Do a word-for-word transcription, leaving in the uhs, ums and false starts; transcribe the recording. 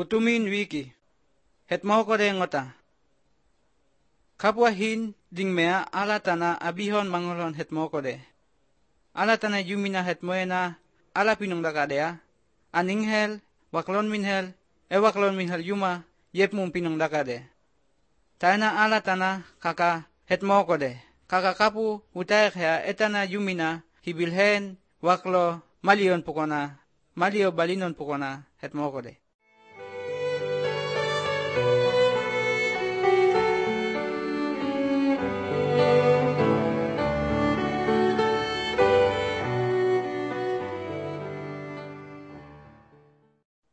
Kutumin wiki. Het mau ko de ngota. Kapwa hin ding mea alatana abihon mangolon het mau ko de. Alatana yumina het moena ala pinong dakadea. Aninghel, waklon minhel, e waklon minhel yuma, yep mum pinong dakade. Taina alatana kaka het mau ko de. Kaka kapu utayak hea etana yumina hibilhen waklo malion pukona, malio balinon pukona het mau ko de.